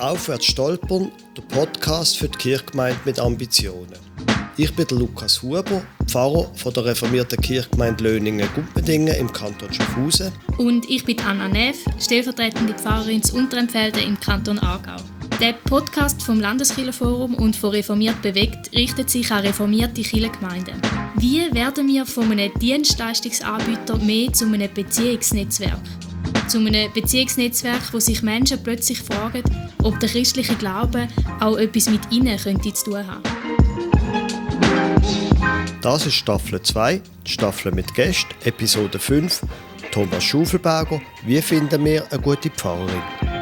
«Aufwärts stolpern», der Podcast für die Kirchgemeinde mit Ambitionen. Ich bin der Lukas Huber, Pfarrer von der reformierten Kirchgemeinde Löningen-Gumpendingen im Kanton Schaffhausen. Und ich bin Anna Neff, stellvertretende Pfarrerin zu Unterempfelden im Kanton Aargau. Der Podcast vom Landeskirchenforum und von «Reformiert bewegt» richtet sich an reformierte Kirchengemeinden. Wie werden wir von einem Dienstleistungsanbieter mehr zu einem Beziehungsnetzwerk? Zu einem Beziehungsnetzwerk, wo sich Menschen plötzlich fragen, ob der christliche Glaube auch etwas mit ihnen könnte zu tun haben. Das ist Staffel 2, die Staffel mit Gästen, Episode 5. Thomas Schufelberger, wie finden wir eine gute Pfarrerin?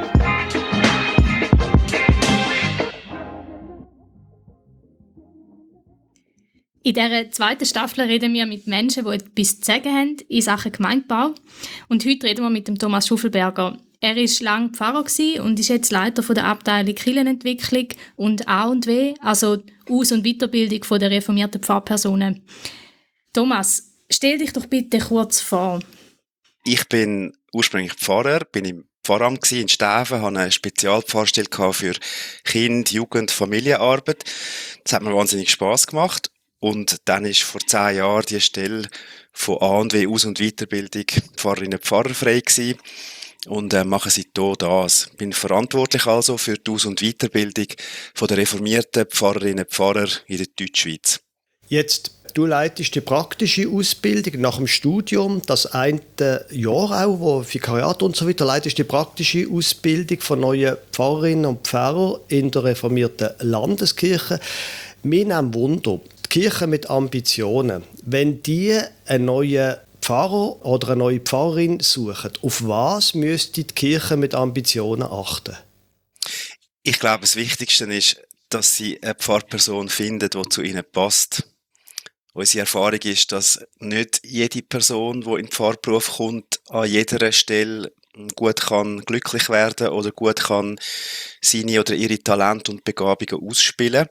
In dieser zweiten Staffel reden wir mit Menschen, die etwas zu sagen haben in Sachen Gemeindebau. Und heute reden wir mit dem Thomas Schufelberger. Er war lange Pfarrer und ist jetzt Leiter der Abteilung Kirchenentwicklung und A&W, also Aus- und Weiterbildung der reformierten Pfarrpersonen. Thomas, stell dich doch bitte kurz vor. Ich bin ursprünglich Pfarrer, bin im Pfarramt in Stäfen, habe eine Spezialpfarrstelle für Kind-, Jugend-, Familienarbeit. Das hat mir wahnsinnig Spass gemacht. Und dann ist vor 10 Jahren die Stelle von A&W Aus- und Weiterbildung Pfarrerinnen und Pfarrer frei gewesen. Und mache seitdem das. Bin verantwortlich also für die Aus- und Weiterbildung von der reformierten Pfarrerinnen und Pfarrer in der Deutschschweiz. Jetzt, du leitest die praktische Ausbildung nach dem Studium, das eine Jahr auch, wo Vikariat und so weiter, leitest die praktische Ausbildung von neuen Pfarrerinnen und Pfarrern in der reformierten Landeskirche. Mir nimmt Wunder, die Kirche mit Ambitionen, wenn die einen neuen Pfarrer oder eine neue Pfarrerin suchen, auf was müsste die Kirche mit Ambitionen achten? Ich glaube, das Wichtigste ist, dass sie eine Pfarrperson finden, die zu ihnen passt. Unsere Erfahrung ist, dass nicht jede Person, die in den Pfarrberuf kommt, an jeder Stelle gut kann glücklich werden oder gut kann seine oder ihre Talente und Begabungen ausspielen.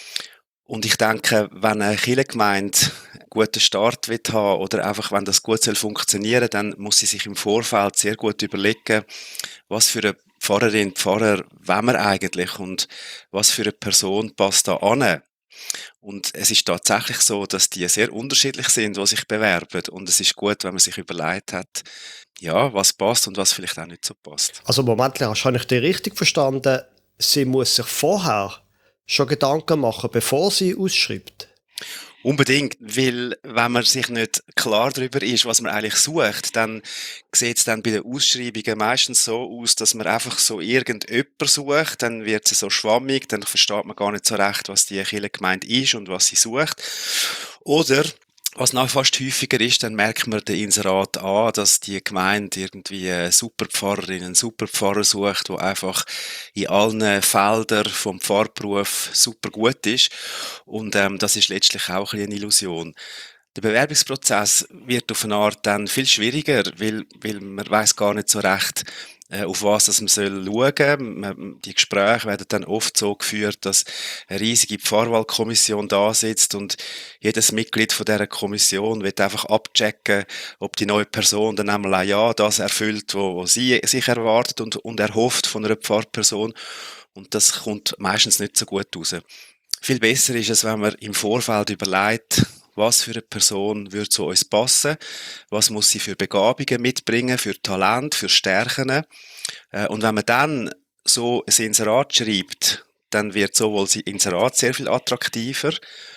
Und ich denke, wenn eine Kirchengemeinde einen guten Start haben will oder einfach, wenn das gut funktionieren soll, dann muss sie sich im Vorfeld sehr gut überlegen, was für eine Pfarrerin, Pfarrer wollen wir eigentlich und was für eine Person passt da an. Und es ist tatsächlich so, dass die sehr unterschiedlich sind, die sich bewerben. Und es ist gut, wenn man sich überlegt hat, ja, was passt und was vielleicht auch nicht so passt. Also Moment, habe ich dich richtig verstanden? Sie muss sich vorher schon Gedanken machen, bevor sie ausschreibt? Unbedingt, weil wenn man sich nicht klar darüber ist, was man eigentlich sucht, dann sieht es dann bei den Ausschreibungen meistens so aus, dass man einfach so irgendjemand sucht, dann wird sie so schwammig, dann versteht man gar nicht so recht, was die Kirchengemeinde ist und was sie sucht. Oder was noch fast häufiger ist, dann merkt man den Inserat an, dass die Gemeinde irgendwie eine Superpfarrerin, einen Superpfarrer sucht, der einfach in allen Feldern vom Pfarrberuf super gut ist. Und das ist letztlich auch eine Illusion. Der Bewerbungsprozess wird auf eine Art dann viel schwieriger, weil man weiß gar nicht so recht, auf was das man schauen soll. Die Gespräche werden dann oft so geführt, dass eine riesige Pfarrwahlkommission da sitzt und jedes Mitglied von dieser Kommission wird einfach abchecken, ob die neue Person dann einmal ja das erfüllt, was sie sich erwartet und erhofft von einer Pfarrperson. Und das kommt meistens nicht so gut raus. Viel besser ist es, wenn man im Vorfeld überlegt, was für eine Person würde zu uns passen, was muss sie für Begabungen mitbringen, für Talent, für Stärken. Und wenn man dann so ein Inserat schreibt, dann wird sowohl das Inserat sehr viel attraktiver,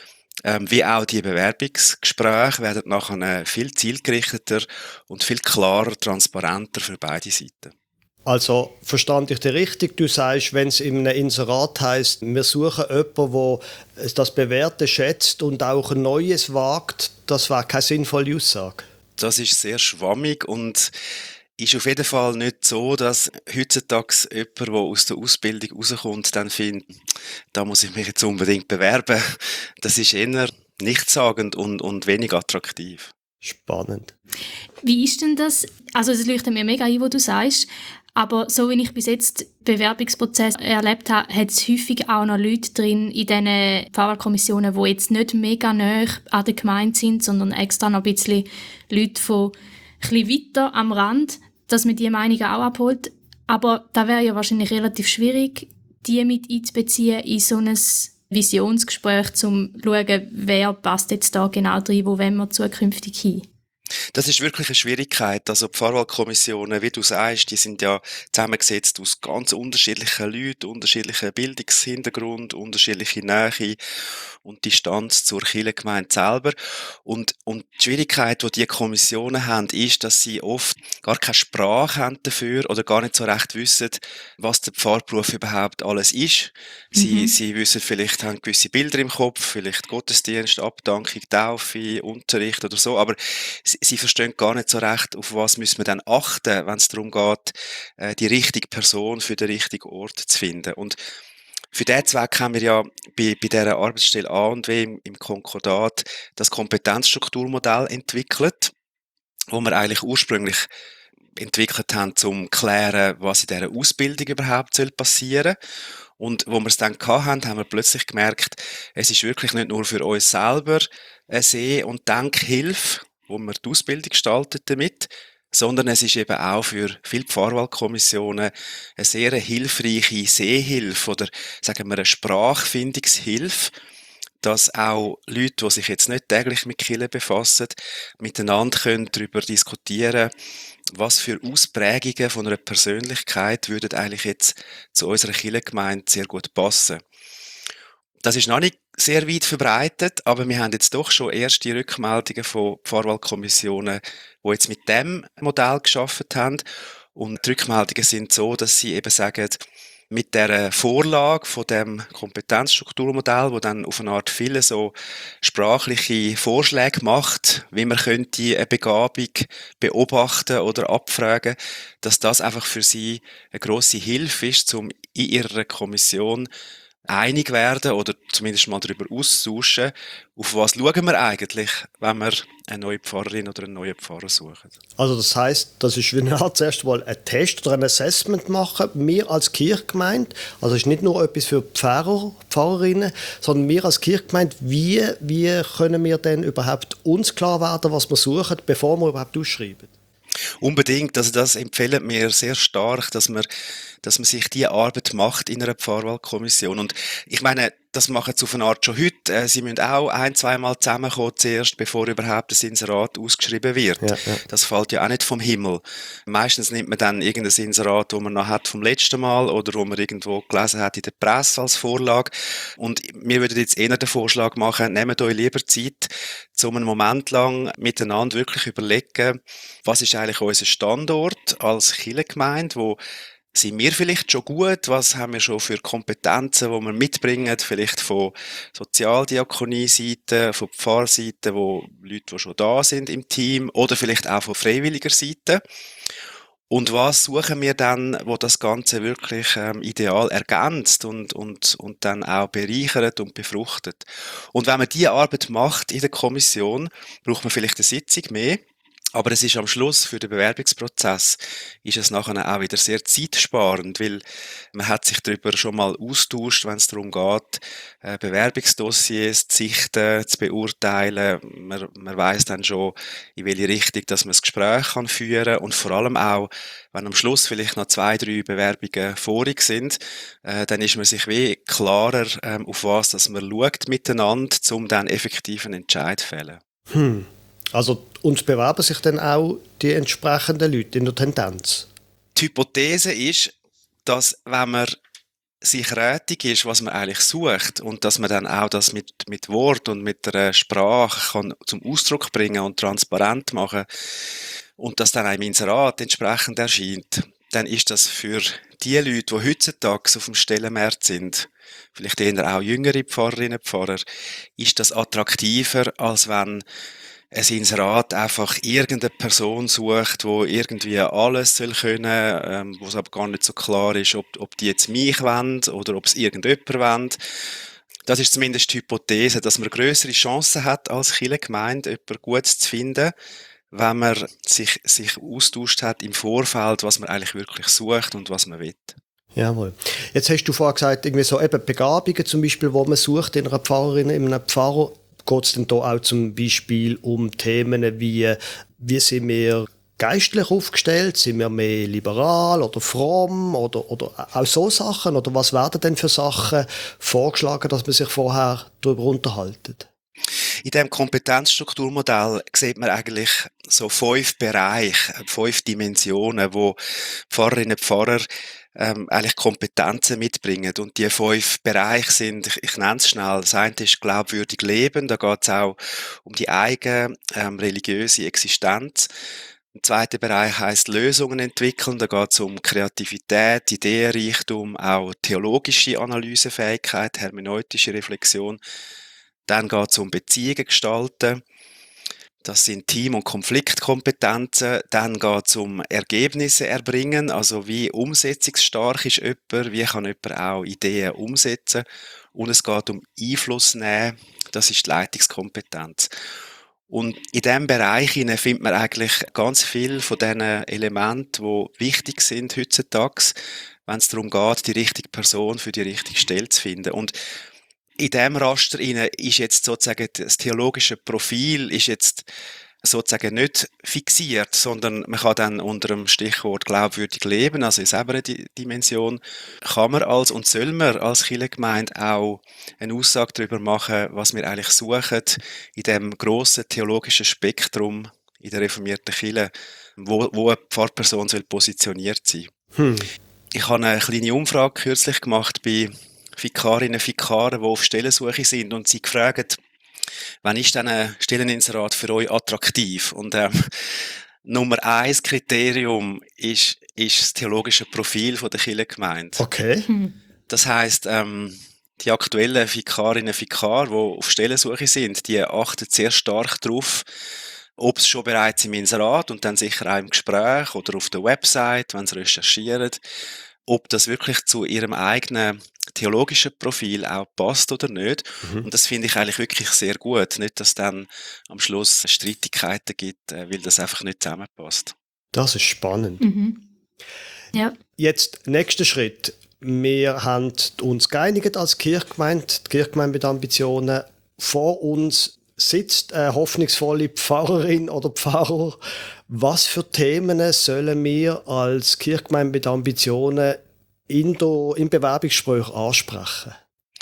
wie auch die Bewerbungsgespräche werden nachher viel zielgerichteter und viel klarer, transparenter für beide Seiten. Also, verstand ich dich richtig? Du sagst, wenn es in einem Inserat heisst, wir suchen jemanden, der das Bewährte schätzt und auch ein Neues wagt, das wäre keine sinnvolle Aussage. Das ist sehr schwammig und ist auf jeden Fall nicht so, dass heutzutage jemand, der aus der Ausbildung rauskommt, dann findet, da muss ich mich jetzt unbedingt bewerben. Das ist eher nichtssagend und wenig attraktiv. Spannend. Wie ist denn das? Also es leuchtet mir mega ein, was du sagst. Aber so wie ich bis jetzt Bewerbungsprozess erlebt habe, hat es häufig auch noch Leute drin in diesen Pfarrerkommissionen, die jetzt nicht mega nahe an der Gemeinde sind, sondern extra noch ein bisschen Leute von ein bisschen weiter am Rand, dass man diese Meinungen auch abholt. Aber da wäre ja wahrscheinlich relativ schwierig, die mit einzubeziehen in so ein Visionsgespräch, um zu schauen, wer passt jetzt da genau rein, wo wollen wir zukünftig hin? Das ist wirklich eine Schwierigkeit. Also die Pfarrwahlkommissionen, wie du sagst, die sind ja zusammengesetzt aus ganz unterschiedlichen Leuten, unterschiedlichen Bildungshintergrund, unterschiedliche Nähe und Distanz zur Kirchengemeinde selber. Und die Schwierigkeit, die Kommissionen haben, ist, dass sie oft gar keine Sprache haben dafür oder gar nicht so recht wissen, was der Pfarrberuf überhaupt alles ist. Sie wissen vielleicht, haben gewisse Bilder im Kopf, vielleicht Gottesdienst, Abdankung, Taufe, Unterricht oder so, aber sie verstehen gar nicht so recht, auf was müssen wir dann achten, wenn es darum geht, die richtige Person für den richtigen Ort zu finden. Und für diesen Zweck haben wir ja bei dieser Arbeitsstelle A&W im Konkordat das Kompetenzstrukturmodell entwickelt, wo wir eigentlich ursprünglich entwickelt haben, um zu klären, was in dieser Ausbildung überhaupt passieren soll. Und wo wir es dann hatten, haben wir plötzlich gemerkt, es ist wirklich nicht nur für uns selber eine Seh- und Denkhilfe, wo wir die Ausbildung gestaltet damit, sondern es ist eben auch für viele Pfarrwahlkommissionen eine sehr hilfreiche Sehhilfe oder, sagen wir, eine Sprachfindungshilfe, dass auch Leute, die sich jetzt nicht täglich mit Kirche befassen, miteinander können darüber diskutieren, was für Ausprägungen von einer Persönlichkeit würden eigentlich jetzt zu unserer Kirchengemeinde sehr gut passen. Das ist noch nicht sehr weit verbreitet, aber wir haben jetzt doch schon erste Rückmeldungen von Pfarrwahlkommissionen, die jetzt mit dem Modell gearbeitet haben. Und die Rückmeldungen sind so, dass sie eben sagen, mit der Vorlage von dem Kompetenzstrukturmodell, wo dann auf eine Art viele so sprachliche Vorschläge macht, wie man könnte eine Begabung beobachten oder abfragen, dass das einfach für sie eine grosse Hilfe ist, um in ihrer Kommission einig werden oder zumindest mal darüber austauschen, auf was schauen wir eigentlich, wenn wir eine neue Pfarrerin oder einen neuen Pfarrer suchen. Also das heisst, das ist wie eine Art zuerst mal ein Test oder ein Assessment machen, wir als Kirchgemeinde, also es ist nicht nur etwas für Pfarrer, Pfarrerinnen, sondern wir als Kirchgemeinde, wie können wir denn überhaupt uns klar werden, was wir suchen, bevor wir überhaupt ausschreiben? Unbedingt, also das empfehlen wir sehr stark, dass man sich diese Arbeit macht in einer Pfarrwahlkommission. Und ich meine, das machen sie auf eine Art schon heute. Sie müssen auch 1-2 Mal zusammenkommen zuerst, bevor überhaupt das Inserat ausgeschrieben wird. Ja. Das fällt ja auch nicht vom Himmel. Meistens nimmt man dann irgendein Inserat, das man noch hat vom letzten Mal oder wo man irgendwo gelesen hat in der Presse als Vorlage. Und wir würden jetzt eher den Vorschlag machen, nehmt euch lieber Zeit, um einen Moment lang miteinander wirklich überlegen, was ist eigentlich unser Standort als Kirchengemeinde, wo sind wir vielleicht schon gut? Was haben wir schon für Kompetenzen, die wir mitbringen? Vielleicht von Sozialdiakonie-Seite, von Pfarrseite, wo Leute, die schon da sind im Team, oder vielleicht auch von freiwilliger Seite. Und was suchen wir dann, wo das Ganze wirklich ideal ergänzt und dann auch bereichert und befruchtet? Und wenn man diese Arbeit macht in der Kommission, braucht man vielleicht eine Sitzung mehr. Aber es ist am Schluss für den Bewerbungsprozess ist es nachher auch wieder sehr zeitsparend, weil man hat sich darüber schon mal austauscht, wenn es darum geht, Bewerbungsdossiers zu sichten, zu beurteilen. Man weiss dann schon, in welche Richtung dass man das Gespräch kann führen und vor allem auch, wenn am Schluss vielleicht noch 2-3 Bewerbungen vorig sind, dann ist man sich wie klarer, auf was dass man schaut miteinander, um dann effektiv einen Entscheid zu fällen. Also uns bewerben sich dann auch die entsprechenden Leute in der Tendenz? Die Hypothese ist, dass wenn man sich rätig ist, was man eigentlich sucht und dass man dann auch das mit Wort und mit der Sprache kann zum Ausdruck bringen und transparent machen und das dann auch im Inserat entsprechend erscheint, dann ist das für die Leute, die heutzutage auf dem Stellenmarkt sind, vielleicht eher auch jüngere Pfarrerinnen und Pfarrer, ist das attraktiver, als wenn ein Inserat einfach irgendeine Person sucht, die irgendwie alles soll können, wo es aber gar nicht so klar ist, ob die jetzt mich wollen oder ob es irgendjemand wollen. Das ist zumindest die Hypothese, dass man grössere Chancen hat, als Kirchengemeinde jemanden Gutes zu finden, wenn man sich austauscht hat im Vorfeld, was man eigentlich wirklich sucht und was man will. Jawohl. Jetzt hast du vorhin gesagt, irgendwie so eben Begabungen zum Beispiel, die man sucht in einer Pfarrerin, in einem Pfarrer. Geht es denn da auch zum Beispiel um Themen wie sind wir geistlich aufgestellt? Sind wir mehr liberal oder fromm oder auch so Sachen? Oder was werden denn für Sachen vorgeschlagen, dass man sich vorher darüber unterhaltet? In diesem Kompetenzstrukturmodell sieht man eigentlich so 5 Bereiche, 5 Dimensionen, wo Pfarrerinnen und Pfarrer eigentlich Kompetenzen mitbringen. Und die 5 Bereiche sind, ich nenne es schnell, das eine ist glaubwürdig leben, da geht es auch um die eigene religiöse Existenz. Der zweite Bereich heisst Lösungen entwickeln, da geht es um Kreativität, Ideenreichtum, auch theologische Analysefähigkeit, hermeneutische Reflexion. Dann geht es um Beziehungen gestalten. Das sind Team- und Konfliktkompetenzen. Dann geht es um Ergebnisse erbringen. Also wie umsetzungsstark ist jemand, wie kann jemand auch Ideen umsetzen. Und es geht um Einfluss nehmen. Das ist die Leitungskompetenz. Und in diesem Bereich findet man eigentlich ganz viel von diesen Elementen, die wichtig sind heutzutage, wenn es darum geht, die richtige Person für die richtige Stelle zu finden. Und in diesem Raster ist jetzt sozusagen das theologische Profil ist jetzt sozusagen nicht fixiert, sondern man kann dann unter dem Stichwort glaubwürdig leben, also in selber Dimension, kann man und soll man als Kirchengemeinde auch eine Aussage darüber machen, was wir eigentlich suchen in dem grossen theologischen Spektrum in der reformierten Kirche, wo eine Pfarrperson soll positioniert sein. Ich habe eine kleine Umfrage kürzlich gemacht bei Vikarinnen und Vikaren, die auf Stellensuche sind und sie gefragt, wann ist denn ein Stelleninserat für euch attraktiv? Und Nummer 1 Kriterium ist das theologische Profil der Kirchengemeinde. Okay. Das heisst, die aktuellen Vikarinnen und Vikare, die auf Stellensuche sind, die achten sehr stark darauf, ob es schon bereits im Inserat und dann sicher auch im Gespräch oder auf der Website, wenn sie recherchieren, ob das wirklich zu ihrem eigenen theologischen Profil auch passt oder nicht. Und das finde ich eigentlich wirklich sehr gut. Nicht, dass dann am Schluss Streitigkeiten gibt, weil das einfach nicht zusammenpasst. Das ist spannend. Ja. Jetzt, nächster Schritt. Wir haben uns geeinigt als Kirchgemeinde, die Kirchgemeinde mit Ambitionen. Vor uns sitzt eine hoffnungsvolle Pfarrerin oder Pfarrer. Was für Themen sollen wir als Kirchgemeinde mit Ambitionen im Bewerbungsgespräch ansprechen?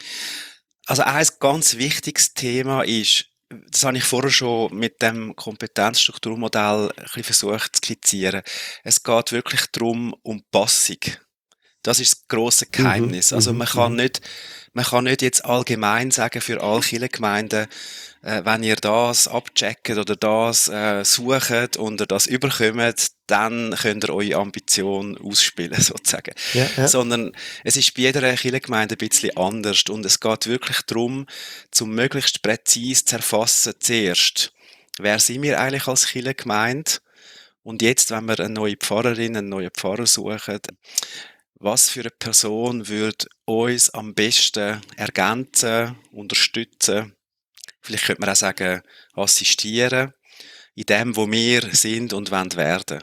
Also ein ganz wichtiges Thema ist, das habe ich vorher schon mit dem Kompetenzstrukturmodell ein bisschen versucht zu skizzieren. Es geht wirklich darum, um Passung. Das ist das grosse Geheimnis. Also man kann nicht jetzt allgemein sagen für alle Kirchengemeinden, wenn ihr das abcheckt oder das sucht und ihr das überkommt, dann könnt ihr eure Ambition ausspielen, sozusagen. Ja. Sondern es ist bei jeder Kirchengemeinde ein bisschen anders und es geht wirklich darum, zum möglichst präzise zu erfassen zuerst, wer sind wir eigentlich als Kirchengemeinde und jetzt, wenn wir eine neue Pfarrerin, einen neuen Pfarrer suchen, was für eine Person würde uns am besten ergänzen, unterstützen, vielleicht könnte man auch sagen, assistieren, in dem, wo wir sind und wollen werden.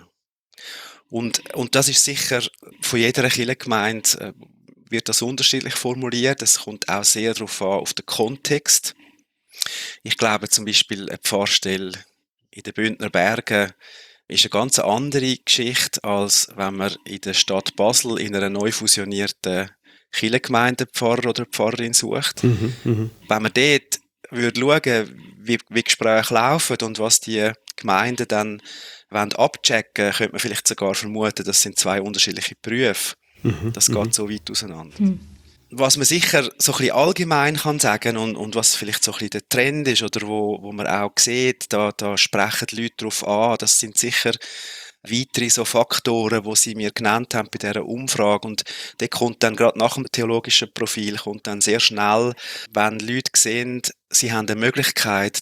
Und das ist sicher, von jeder Kirchengemeinde wird das unterschiedlich formuliert. Es kommt auch sehr darauf an, auf den Kontext. Ich glaube zum Beispiel, eine Pfarrstelle in den Bündner Bergen ist eine ganz andere Geschichte, als wenn man in der Stadt Basel in einer neu fusionierten Kirchengemeinde Pfarrer oder Pfarrerin sucht. Wenn man dort würde schauen, wie Gespräche laufen und was die Gemeinden dann abchecken wollen, könnte man vielleicht sogar vermuten, das sind 2 unterschiedliche Berufe. Das geht so weit auseinander. Was man sicher so ein bisschen allgemein kann sagen und was vielleicht so ein bisschen der Trend ist oder wo man auch sieht, da sprechen die Leute darauf an, das sind sicher weitere so Faktoren, die sie mir genannt haben bei dieser Umfrage. Und der kommt dann gerade nach dem theologischen Profil, kommt dann sehr schnell, wenn Leute sehen, sie haben eine Möglichkeit,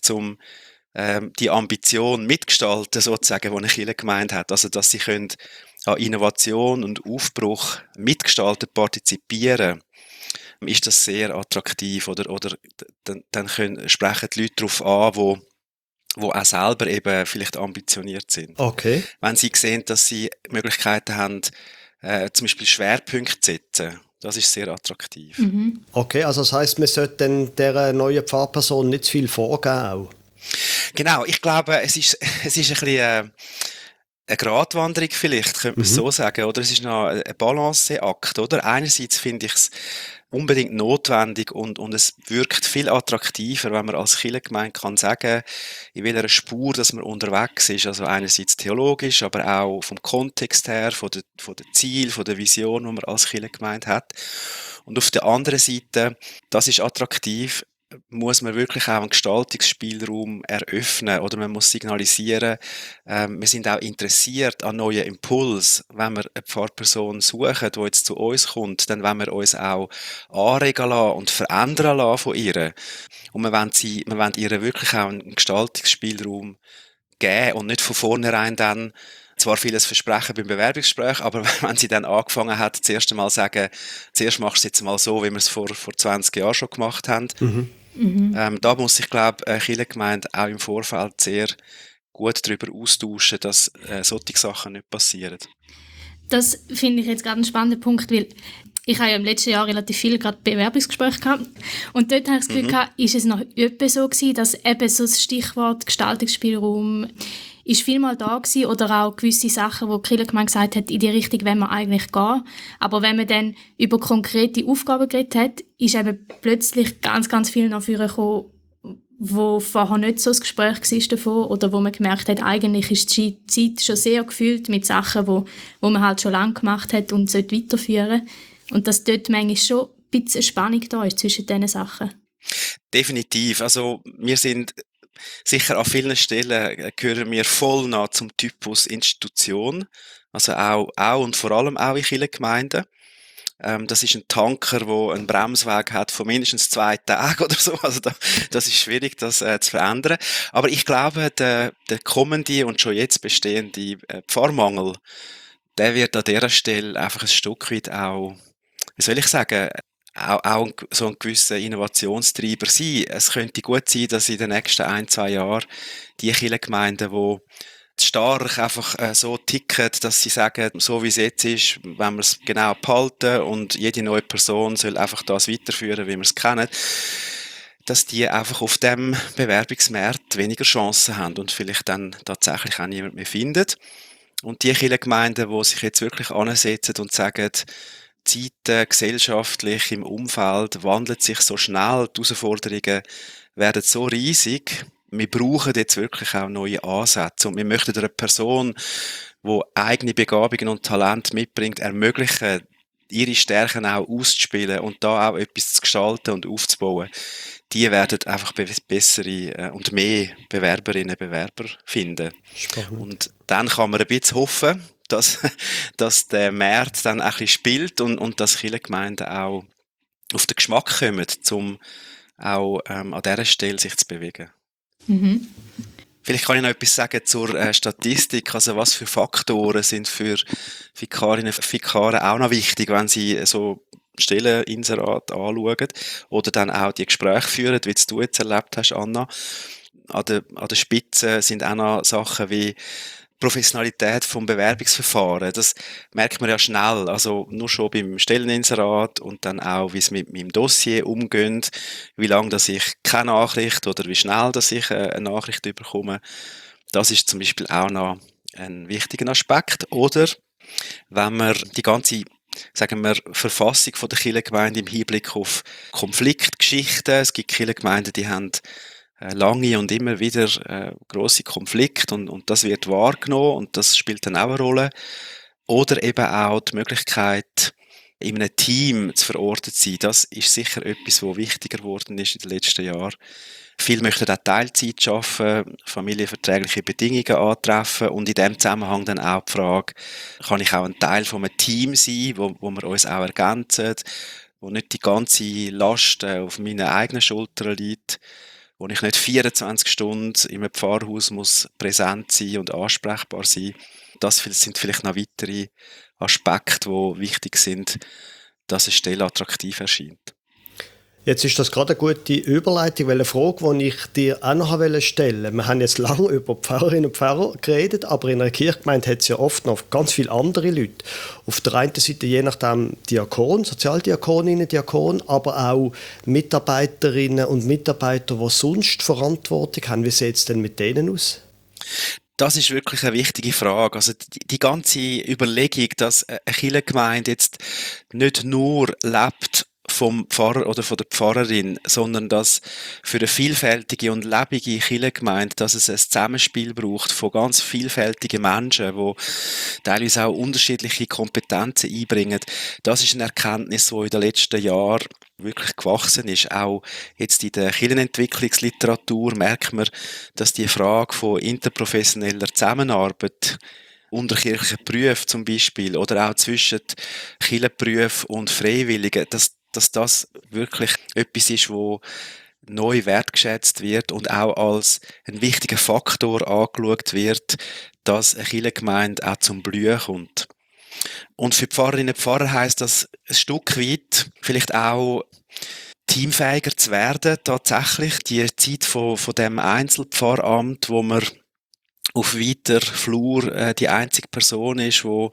die Ambition mitgestalten, sozusagen, die eine Kirchengemeinde hat. Also, dass sie können an Innovation und Aufbruch mitgestalten, partizipieren, ist das sehr attraktiv. Oder dann sprechen die Leute darauf an, wo auch selber eben vielleicht ambitioniert sind. Okay. Wenn sie sehen, dass sie Möglichkeiten haben, zum Beispiel Schwerpunkte zu setzen, das ist sehr attraktiv. Okay, also das heisst, man sollte dann dieser neuen Pfarrperson nicht zu viel vorgeben auch. Genau, ich glaube, es ist ein bisschen eine Gratwanderung vielleicht, könnte man so sagen, oder? Es ist noch ein Balanceakt, oder? Einerseits finde ich es unbedingt notwendig und es wirkt viel attraktiver, wenn man als Kirchengemeinde kann sagen, in welcher Spur, dass man unterwegs ist. Also einerseits theologisch, aber auch vom Kontext her, von der Ziel, von der Vision, die man als Kirchengemeinde hat. Und auf der anderen Seite, das ist attraktiv, muss man wirklich auch einen Gestaltungsspielraum eröffnen oder man muss signalisieren, wir sind auch interessiert an neuen Impulsen. Wenn wir eine Pfarrperson suchen, die jetzt zu uns kommt, dann wollen wir uns auch anregen lassen und verändern lassen von ihr. Und wir wollen ihr wirklich auch einen Gestaltungsspielraum geben und nicht von vornherein dann zwar vieles versprechen beim Bewerbungsgespräch, aber wenn sie dann angefangen hat, das erste Mal sagen, zuerst machst du es jetzt mal so, wie wir es vor 20 Jahren schon gemacht haben. Da muss ich, glaube ich, Kirchengemeinde auch im Vorfeld sehr gut darüber austauschen, dass solche Sachen nicht passieren. Das finde ich jetzt gerade einen spannenden Punkt, weil ich habe ja im letzten Jahr relativ viele gerade Bewerbungsgespräche gehabt und dort habe ich das Gefühl gehabt, ist es noch etwa so gewesen, dass eben so das Stichwort Gestaltungsspielraum ist vielmal da gewesen oder auch gewisse Sachen, wo die Kirchengemeinde gesagt hat, in die Richtung wollen wir eigentlich gehen. Aber wenn man dann über konkrete Aufgaben geredet hat, ist eben plötzlich ganz, ganz viel nach vorne gekommen, wo vorher nicht so das Gespräch war davon oder wo man gemerkt hat, eigentlich ist die Zeit schon sehr gefüllt mit Sachen, wo man halt schon lange gemacht hat und sollte weiterführen. Und dass dort manchmal schon ein bisschen Spannung da ist zwischen diesen Sachen. Definitiv. Also wir sind sicher an vielen Stellen gehören wir voll nah zum Typus Institution. Also auch und vor allem auch in Kirchengemeinden. Das ist ein Tanker, der einen Bremsweg hat von mindestens 2 Tagen oder so. Also das ist schwierig, das zu verändern. Aber ich glaube, der kommende und schon jetzt bestehende Pfarrmangel, der wird an dieser Stelle einfach ein Stück weit auch, wie soll ich sagen, auch so ein gewisser Innovationstreiber sein. Es könnte gut sein, dass in den nächsten 1-2 Jahren die Kirchengemeinden, die stark einfach so ticken, dass sie sagen, so wie es jetzt ist, wenn wir es genau behalten und jede neue Person soll einfach das weiterführen, wie wir es kennen, dass die einfach auf dem Bewerbungsmarkt weniger Chancen haben und vielleicht dann tatsächlich auch niemand mehr findet. Und die Kirchengemeinden, die sich jetzt wirklich ansetzen und sagen, die Zeiten gesellschaftlich im Umfeld wandelt sich so schnell, die Herausforderungen werden so riesig, wir brauchen jetzt wirklich auch neue Ansätze und wir möchten einer Person, die eigene Begabungen und Talente mitbringt, ermöglichen, ihre Stärken auch auszuspielen und da auch etwas zu gestalten und aufzubauen. Die werden einfach bessere und mehr Bewerberinnen und Bewerber finden. Spannend. Und dann kann man ein bisschen hoffen, dass der Markt dann ein bisschen spielt und dass Kirchengemeinden auch auf den Geschmack kommen, um auch an dieser Stelle sich zu bewegen. Mhm. Vielleicht kann ich noch etwas sagen zur Statistik. Also was für Faktoren sind für Vikarinnen und Vikare auch noch wichtig, wenn sie so Stelleninserate anschauen oder dann auch die Gespräche führen, wie du jetzt erlebt hast, Anna. An der Spitze sind auch noch Sachen wie Professionalität vom Bewerbungsverfahren. Das merkt man ja schnell. Also nur schon beim Stelleninserat und dann auch, wie es mit meinem Dossier umgeht, wie lange dass ich keine Nachricht oder wie schnell dass ich eine Nachricht bekomme. Das ist zum Beispiel auch noch ein wichtiger Aspekt. Oder wenn man die ganze, sagen wir, Verfassung von der Kirchengemeinde im Hinblick auf Konfliktgeschichten, es gibt Kirchengemeinden, die haben lange und immer wieder grosse Konflikte und das wird wahrgenommen und das spielt dann auch eine Rolle. Oder eben auch die Möglichkeit, in einem Team zu verortet sein. Das ist sicher etwas, was wichtiger geworden ist in den letzten Jahren. Viele möchten auch Teilzeit arbeiten, familienverträgliche Bedingungen antreffen und in diesem Zusammenhang dann auch die Frage, kann ich auch ein Teil von einem Team sein, wo wir uns auch ergänzen, wo nicht die ganze Last auf meinen eigenen Schultern liegt, wo ich nicht 24 Stunden in einem Pfarrhaus muss präsent sein und ansprechbar sein. Das sind vielleicht noch weitere Aspekte, die wichtig sind, dass eine Stelle attraktiv erscheint. Jetzt ist das gerade eine gute Überleitung, weil eine Frage, die ich dir auch noch stellen wollte. Wir haben jetzt lange über Pfarrerinnen und Pfarrer geredet, aber in einer Kirchgemeinde hat es ja oft noch ganz viele andere Leute. Auf der einen Seite je nachdem Diakon, Sozialdiakoninnen, Diakon, aber auch Mitarbeiterinnen und Mitarbeiter, die sonst Verantwortung haben. Wie sieht es denn mit denen aus? Das ist wirklich eine wichtige Frage. Also die ganze Überlegung, dass eine Kirchengemeinde jetzt nicht nur lebt vom Pfarrer oder von der Pfarrerin, sondern dass für eine vielfältige und lebende Kirchengemeinde, dass es ein Zusammenspiel braucht von ganz vielfältigen Menschen, die teilweise auch unterschiedliche Kompetenzen einbringen. Das ist eine Erkenntnis, die in den letzten Jahren wirklich gewachsen ist. Auch jetzt in der Kirchenentwicklungsliteratur merkt man, dass die Frage von interprofessioneller Zusammenarbeit unter kirchlichen Berufen zum Beispiel oder auch zwischen Kirchenberufen und Freiwilligen, dass das wirklich etwas ist, wo neu wertgeschätzt wird und auch als ein wichtiger Faktor angeschaut wird, dass eine Kirchengemeinde auch zum Blühen kommt. Und für die Pfarrerinnen und Pfarrer heisst das ein Stück weit vielleicht auch teamfähiger zu werden, tatsächlich. Die Zeit von dem Einzelpfarramt, wo man auf weiter Flur die einzige Person ist, die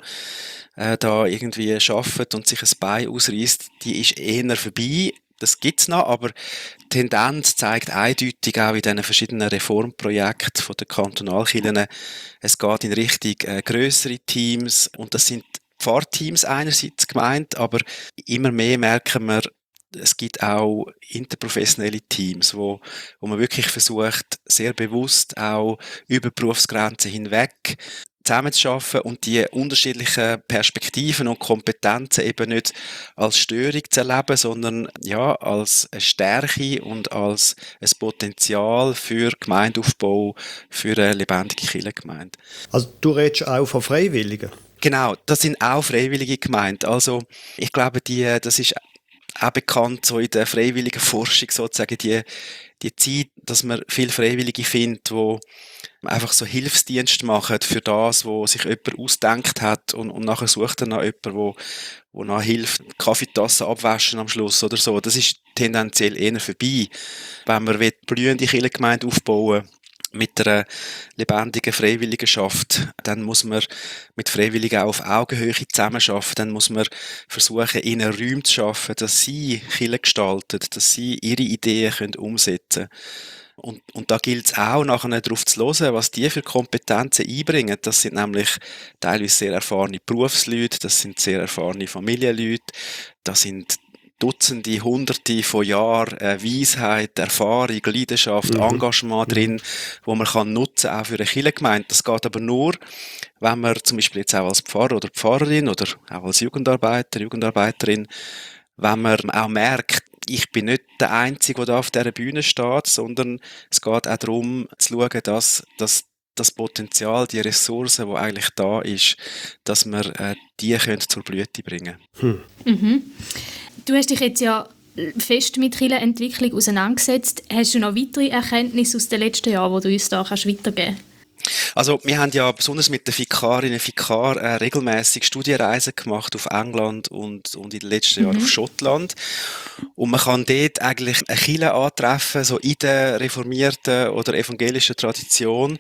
da irgendwie arbeitet und sich ein Bein ausreißt, die ist eher vorbei. Das gibt's noch, aber die Tendenz zeigt eindeutig auch in diesen verschiedenen Reformprojekten von den Kantonalkirchen, es geht in Richtung grössere Teams und das sind Pfarrteams einerseits gemeint, aber immer mehr merken wir, es gibt auch interprofessionelle Teams, wo man wirklich versucht, sehr bewusst auch über Berufsgrenzen hinweg zusammenzuarbeiten und die unterschiedlichen Perspektiven und Kompetenzen eben nicht als Störung zu erleben, sondern ja, als eine Stärke und als ein Potenzial für Gemeindeaufbau, für eine lebendige Kirchengemeinde. Also du redest auch von Freiwilligen? Genau, das sind auch Freiwillige gemeint. Also ich glaube, das ist auch bekannt so in der freiwilligen Forschung sozusagen, die Zeit, dass man viele Freiwillige findet, die einfach so Hilfsdienst machen für das, wo sich jemand ausdenkt hat und nachher sucht er nach jemandem, wo noch hilft, Kaffeetasse abwaschen am Schluss oder so. Das ist tendenziell eher vorbei. Wenn man blühende Kirchengemeinde aufbauen will, mit einer lebendigen Freiwilligenschaft, dann muss man mit Freiwilligen auch auf Augenhöhe zusammenarbeiten, dann muss man versuchen, ihnen Räume zu schaffen, dass sie Kirche gestalten, dass sie ihre Ideen können umsetzen können. Und da gilt es auch, nachher darauf zu hören, was die für Kompetenzen einbringen. Das sind nämlich teilweise sehr erfahrene Berufsleute, das sind sehr erfahrene Familienleute, das sind Dutzende, Hunderte von Jahren Weisheit, Erfahrung, Leidenschaft, Engagement drin, wo man kann nutzen, auch für eine Kirchengemeinde. Das geht aber nur, wenn man zum Beispiel jetzt auch als Pfarrer oder Pfarrerin oder auch als Jugendarbeiter, Jugendarbeiterin, wenn man auch merkt, ich bin nicht der Einzige, der da auf dieser Bühne steht, sondern es geht auch darum, zu schauen, dass das Potenzial, die Ressourcen, die eigentlich da ist, dass wir die können zur Blüte bringen können. Mhm. Du hast dich jetzt ja fest mit Kirchenentwicklung auseinandergesetzt. Hast du noch weitere Erkenntnisse aus den letzten Jahren, die du uns da weitergeben kannst? Also wir haben ja besonders mit den Vikarinnen und Vikaren regelmäßig Studienreisen gemacht auf England und in den letzten Jahren auf Schottland. Und man kann dort eigentlich eine Kirche antreffen, so in der reformierten oder evangelischen Tradition,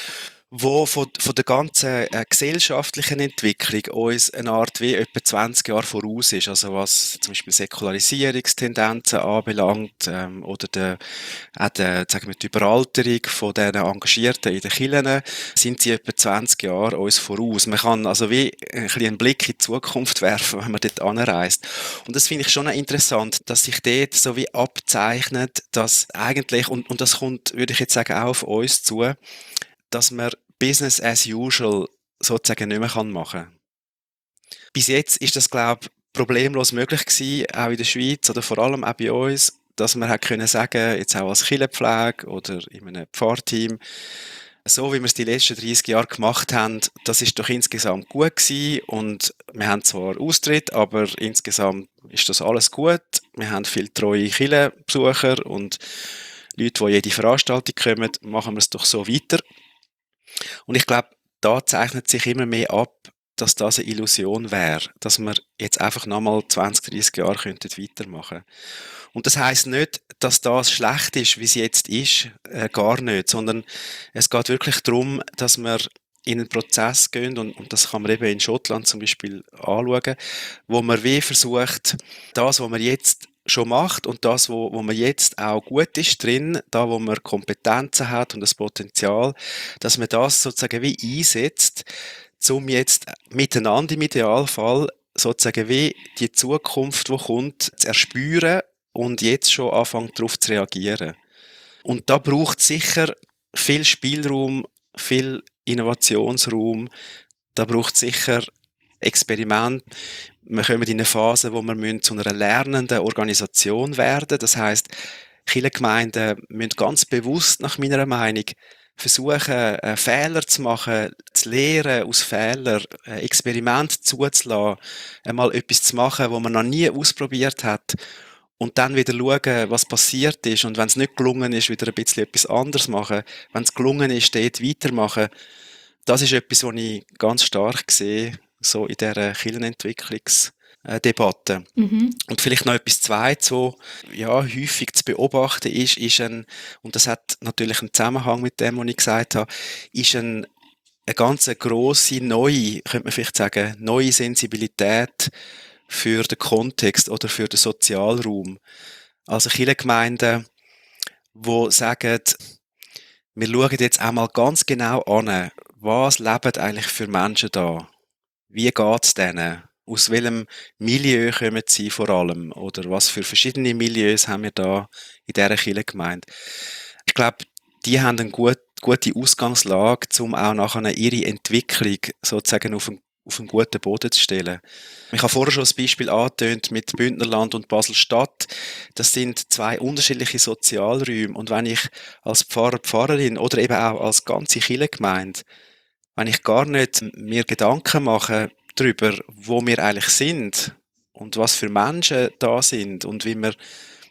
wo von der ganzen gesellschaftlichen Entwicklung uns eine Art wie etwa 20 Jahre voraus ist. Also was zum Beispiel Säkularisierungstendenzen anbelangt oder die Überalterung von den Engagierten in den Kirchen, sind sie etwa 20 Jahre uns voraus. Man kann also wie ein bisschen einen Blick in die Zukunft werfen, wenn man dort anreist. Und das finde ich schon interessant, dass sich dort so wie abzeichnet, dass eigentlich, und das kommt, würde ich jetzt sagen, auch auf uns zu, dass man Business as usual sozusagen nicht mehr machen kann. Bis jetzt ist das, glaube ich, problemlos möglich gewesen, auch in der Schweiz oder vor allem auch bei uns, dass man hat können sagen, jetzt auch als Kirchenpflege oder in einem Pfarrteam, so wie wir es die letzten 30 Jahre gemacht haben, das ist doch insgesamt gut gewesen und wir haben zwar Austritt, aber insgesamt ist das alles gut. Wir haben viele treue Kirchenbesucher und Leute, die jede Veranstaltung kommen, machen wir es doch so weiter. Und ich glaube, da zeichnet sich immer mehr ab, dass das eine Illusion wäre, dass wir jetzt einfach nochmal 20, 30 Jahre weitermachen könnten. Und das heisst nicht, dass das schlecht ist, wie es jetzt ist, gar nicht, sondern es geht wirklich darum, dass wir in einen Prozess gehen, und das kann man eben in Schottland zum Beispiel anschauen, wo man wie versucht, das, was wir jetzt schon macht und das, wo man jetzt auch gut ist drin, da wo man Kompetenzen hat und das Potenzial, dass man das sozusagen wie einsetzt, um jetzt miteinander im Idealfall sozusagen wie die Zukunft, die kommt, zu erspüren und jetzt schon anfangen darauf zu reagieren. Und da braucht es sicher viel Spielraum, viel Innovationsraum, da braucht es sicher Experiment. Wir kommen in eine Phase, wo wir zu einer lernenden Organisation werden. Das heisst, Kirchengemeinden müssen ganz bewusst, nach meiner Meinung, versuchen, Fehler zu machen, zu lernen aus Fehlern, Experimente zuzulassen, einmal etwas zu machen, was man noch nie ausprobiert hat und dann wieder schauen, was passiert ist und wenn es nicht gelungen ist, wieder ein bisschen etwas anderes machen. Wenn es gelungen ist, dort weitermachen. Das ist etwas, was ich ganz stark sehe, so in dieser Kirchenentwicklungsdebatte. Und vielleicht noch etwas Zweites, was ja, häufig zu beobachten ist und das hat natürlich einen Zusammenhang mit dem, was ich gesagt habe, ist eine ganz grosse neue, könnte man vielleicht sagen, neue Sensibilität für den Kontext oder für den Sozialraum. Also Kirchengemeinden, die sagen, wir schauen jetzt einmal ganz genau an, was leben eigentlich für Menschen da? Wie geht es denen? Aus welchem Milieu kommen sie vor allem? Oder was für verschiedene Milieus haben wir da in dieser Kirchengemeinde? Ich glaube, die haben eine gute Ausgangslage, um auch nachher ihre Entwicklung sozusagen auf einen guten Boden zu stellen. Ich habe vorher schon das Beispiel angetönt mit Bündnerland und Basel-Stadt. Das sind zwei unterschiedliche Sozialräume. Und wenn ich als Pfarrer, Pfarrerin oder eben auch als ganze Kirchengemeinde, wenn ich gar nicht mir Gedanken mache darüber, wo wir eigentlich sind und was für Menschen da sind und wie wir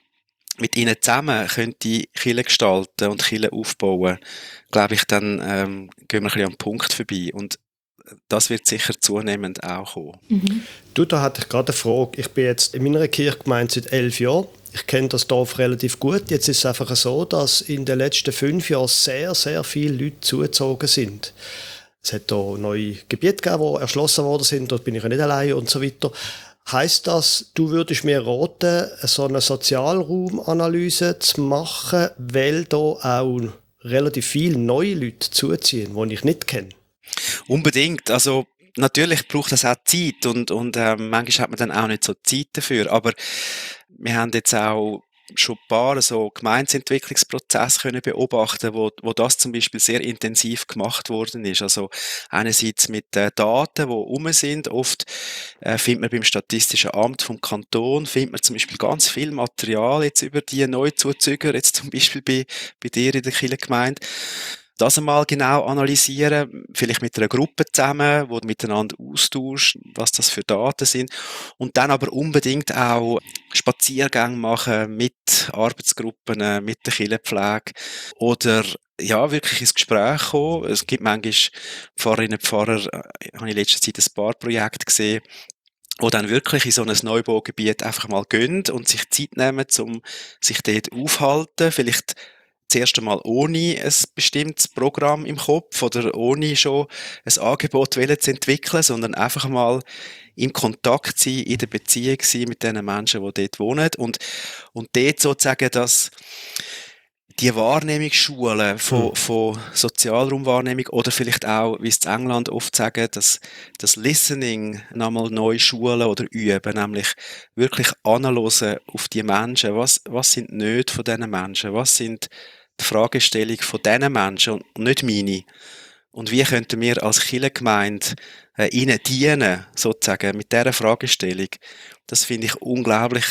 mit ihnen zusammen können die Kirche gestalten und Kirche aufbauen, glaube ich, dann gehen wir ein bisschen am Punkt vorbei. Und das wird sicher zunehmend auch kommen. Du, da hatte ich gerade eine Frage. Ich bin jetzt in meiner Kirchgemeinde seit 11 Jahren. Ich kenne das Dorf relativ gut. Jetzt ist es einfach so, dass in den letzten 5 Jahren sehr, sehr viele Leute zugezogen sind. Es hat hier neue Gebiete gegeben, die erschlossen worden sind. Dort bin ich ja nicht allein und so weiter. Heisst das, du würdest mir raten, so eine Sozialraumanalyse zu machen, weil da auch relativ viele neue Leute zuziehen, die ich nicht kenne? Unbedingt. Also natürlich braucht das auch Zeit und manchmal hat man dann auch nicht so Zeit dafür. Aber wir haben jetzt auch schon ein paar so Gemeindeentwicklungsprozesse können beobachten, wo das zum Beispiel sehr intensiv gemacht worden ist. Also einerseits mit Daten, die rum sind. Oft findet man beim Statistischen Amt vom Kanton findet man zum Beispiel ganz viel Material jetzt über die Neuzuzüger, jetzt zum Beispiel bei dir in der Kirchengemeinde. Das einmal genau analysieren, vielleicht mit einer Gruppe zusammen, die miteinander austauscht, was das für Daten sind. Und dann aber unbedingt auch Spaziergänge machen mit Arbeitsgruppen, mit der Kirchenpflege oder ja, wirklich ins Gespräch kommen. Es gibt manchmal Pfarrerinnen und Pfarrer, habe ich in letzter Zeit ein paar Projekte gesehen, die dann wirklich in so ein Neubaugebiet einfach mal gehen und sich Zeit nehmen, um sich dort aufzuhalten, vielleicht das erste Mal ohne ein bestimmtes Programm im Kopf oder ohne schon ein Angebot zu entwickeln, sondern einfach mal im Kontakt sein, in der Beziehung sein mit den Menschen, die dort wohnen und dort sozusagen die Wahrnehmungsschulen von Sozialraumwahrnehmung oder vielleicht auch, wie es in England oft sagen, das Listening nochmal neu schulen oder üben, nämlich wirklich anhören auf die Menschen. Was sind die Nöte von diesen Menschen? Was sind die Fragestellungen von diesen Menschen und nicht meine? Und wie könnten wir als Kirchengemeinde ihnen dienen, sozusagen, mit dieser Fragestellung? Das finde ich unglaublich,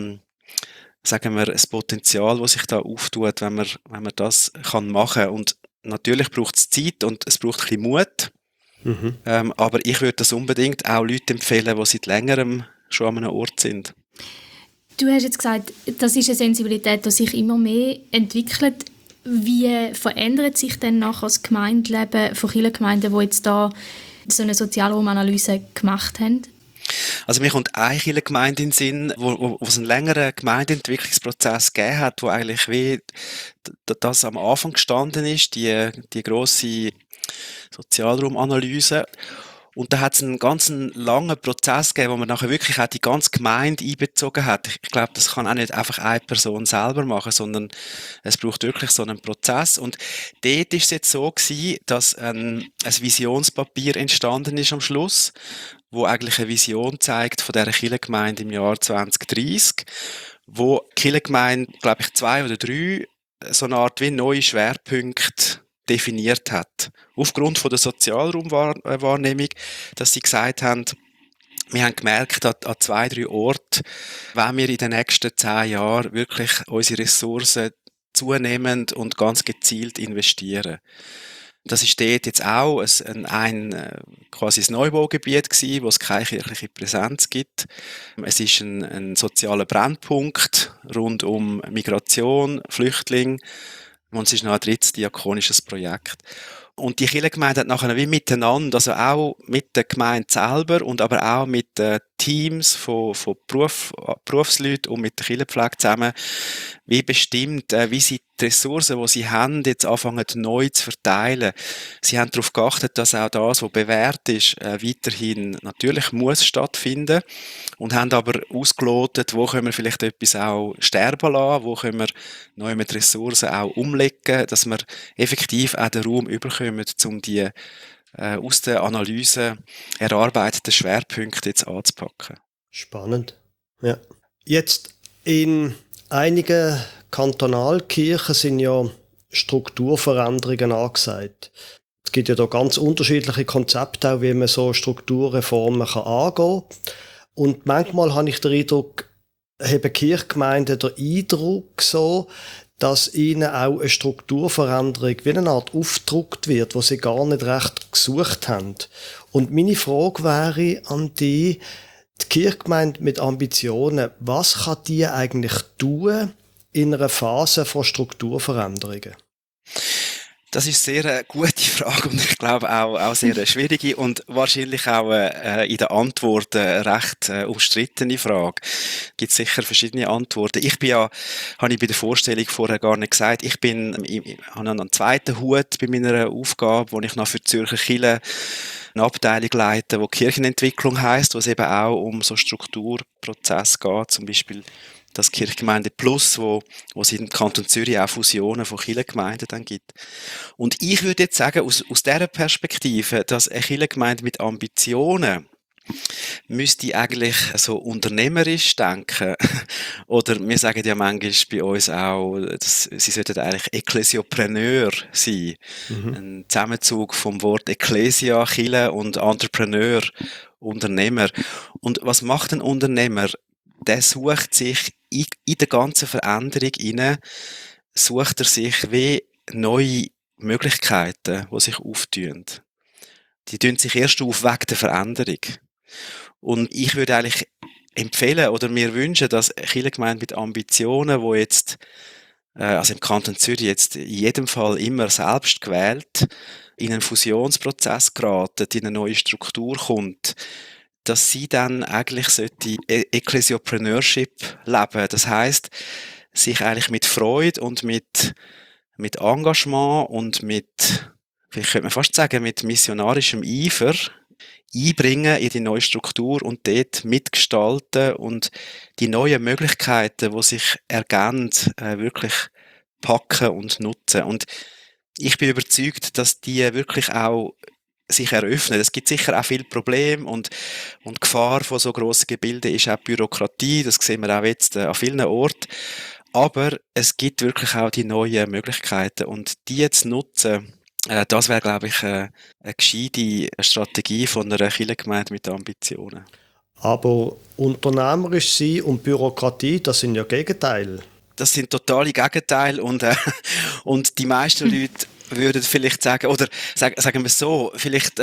sagen wir, ein Potenzial, das sich da auftut, wenn man das kann machen. Und natürlich braucht es Zeit und es braucht ein bisschen Mut. Aber ich würde das unbedingt auch Leuten empfehlen, die seit längerem schon an einem Ort sind. Du hast jetzt gesagt, das ist eine Sensibilität, die sich immer mehr entwickelt. Wie verändert sich denn nachher das Gemeindeleben von Kirchengemeinden, die jetzt da so eine Sozialraumanalyse gemacht haben? Also mir kommt eine Kirchengemeinde in den Sinn, wo es einen längeren Gemeindeentwicklungsprozess gegeben hat, wo eigentlich wie das am Anfang gestanden ist, die grosse Sozialraumanalyse. Und da hat es einen ganz langen Prozess gegeben, wo man nachher wirklich auch die ganze Gemeinde einbezogen hat. Ich glaube, das kann auch nicht einfach eine Person selber machen, sondern es braucht wirklich so einen Prozess. Und dort ist es jetzt so gewesen, dass ein Visionspapier entstanden ist am Schluss, wo eigentlich eine Vision zeigt von dieser Kirchengemeinde im Jahr 2030, wo die Kirchengemeinde, glaube ich, 2 oder 3 so eine Art wie neue Schwerpunkte definiert hat. Aufgrund von der Sozialraumwahrnehmung, dass sie gesagt haben, wir haben gemerkt, an 2, 3 Orten, wenn wir in den nächsten 10 Jahren wirklich unsere Ressourcen zunehmend und ganz gezielt investieren. Das ist dort jetzt auch quasi ein Neubaugebiet gewesen, wo es keine kirchliche Präsenz gibt. Es ist ein sozialer Brennpunkt rund um Migration, Flüchtlinge. Und es ist noch ein drittes diakonisches Projekt. Und die Kirchengemeinde hat nachher wie miteinander, also auch mit der Gemeinde selber und aber auch mit den Teams von Berufsleuten und mit der Kirchenpflege zusammen, wie bestimmt, wie sie die Ressourcen, die sie haben, jetzt anfangen neu zu verteilen. Sie haben darauf geachtet, dass auch das, was bewährt ist, weiterhin natürlich muss stattfinden und haben aber ausgelotet, wo können wir vielleicht etwas auch sterben lassen, wo können wir neu mit Ressourcen auch umlegen, dass wir effektiv auch den Raum überkommen, um die aus der Analyse erarbeiteten Schwerpunkte jetzt anzupacken. Spannend. Ja. Jetzt in einigen Kantonalkirchen sind ja Strukturveränderungen angesagt. Es gibt ja da ganz unterschiedliche Konzepte, auch wie man so Strukturreformen angehen kann. Und manchmal habe ich den Eindruck, haben Kirchgemeinden den Eindruck so, dass ihnen auch eine Strukturveränderung wie eine Art aufgedrückt wird, wo sie gar nicht recht gesucht haben. Und meine Frage wäre an die Kirchgemeinde mit Ambitionen, was kann die eigentlich tun in einer Phase von Strukturveränderungen? Das ist sehr eine gute Frage und ich glaube auch sehr eine schwierige und wahrscheinlich auch in der Antwort eine recht umstrittene Frage. Es gibt sicher verschiedene Antworten. Habe ich bei der Vorstellung vorher gar nicht gesagt, ich habe einen zweiten Hut bei meiner Aufgabe, wo ich noch für die Zürcher Kirche eine Abteilung leite, wo Kirchenentwicklung heisst, wo es eben auch um so Strukturprozesse geht, zum Beispiel das Kirchgemeinde Plus, wo es im Kanton Zürich auch Fusionen von Kirchengemeinden dann gibt. Und ich würde jetzt sagen, aus dieser Perspektive, dass eine Kirchengemeinde mit Ambitionen müsste eigentlich so unternehmerisch denken. Oder wir sagen ja manchmal bei uns auch, sie sollten eigentlich Ekklesiopreneur sein. Ein Zusammenzug vom Wort Ekklesia, Kirche und Entrepreneur, Unternehmer. Und was macht ein Unternehmer? Der sucht sich in der ganzen Veränderung sucht er sich wie neue Möglichkeiten, die sich auftun. Die tun sich erst auf wegen der Veränderung. Und ich würde eigentlich empfehlen oder mir wünschen, dass Kirchengemeinden mit Ambitionen, die jetzt, also im Kanton Zürich jetzt in jedem Fall immer selbst gewählt, in einen Fusionsprozess geraten, in eine neue Struktur kommt, dass sie dann eigentlich Ecclesiopreneurship leben. Das heisst, sich eigentlich mit Freude und mit Engagement und vielleicht könnte man fast sagen, mit missionarischem Eifer einbringen in die neue Struktur und dort mitgestalten und die neuen Möglichkeiten, die sich ergeben, wirklich packen und nutzen. Und ich bin überzeugt, dass die wirklich auch sich eröffnen. Es gibt sicher auch viele Probleme und Gefahr von so grossen Gebilden ist auch Bürokratie. Das sehen wir auch jetzt an vielen Orten. Aber es gibt wirklich auch die neuen Möglichkeiten und die jetzt nutzen, das wäre, glaube ich, eine gescheite Strategie von einer Kirchengemeinde mit Ambitionen. Aber unternehmerisch sein und Bürokratie, das sind ja Gegenteile. Das sind totale Gegenteile und die meisten Leute würden vielleicht sagen, oder sagen wir es so, vielleicht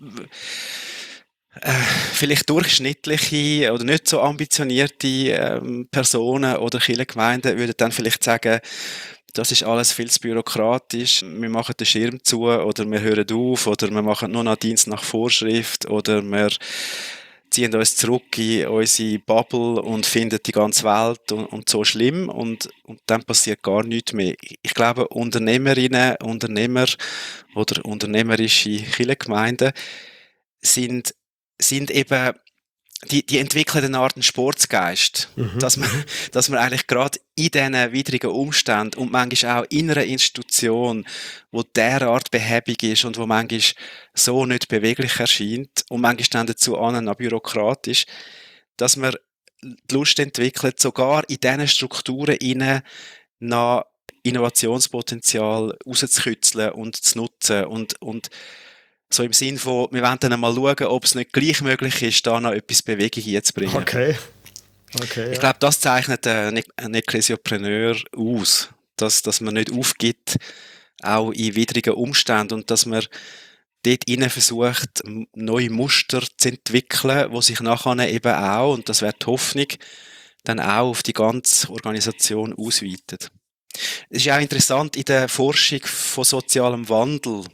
durchschnittliche oder nicht so ambitionierte Personen oder Kirchengemeinden würden dann vielleicht sagen, das ist alles viel zu bürokratisch, wir machen den Schirm zu oder wir hören auf oder wir machen nur noch Dienst nach Vorschrift oder wir ziehen uns zurück in unsere Bubble und finden die ganze Welt und so schlimm und dann passiert gar nichts mehr. Ich glaube, Unternehmerinnen, Unternehmer oder unternehmerische Kirchengemeinden, sind eben, die entwickeln eine Art Sportsgeist, dass man eigentlich gerade in diesen widrigen Umständen und manchmal auch in einer Institution, wo derart behäbig ist und wo manchmal so nicht beweglich erscheint und manchmal dann dazu noch bürokratisch, dass man die Lust entwickelt, sogar in diesen Strukturen nach Innovationspotenzial rauszukitzeln und zu nutzen und so im Sinn von, wir wollen dann mal schauen, ob es nicht gleich möglich ist, da noch etwas Bewegung hinzubringen. Okay, ich glaube, das zeichnet einen Ekklesiopreneur aus, dass man nicht aufgibt, auch in widrigen Umständen, und dass man dort innen versucht, neue Muster zu entwickeln, die sich nachher eben auch, und das wäre die Hoffnung, dann auch auf die ganze Organisation ausweitet. Es ist auch interessant in der Forschung von sozialem Wandel.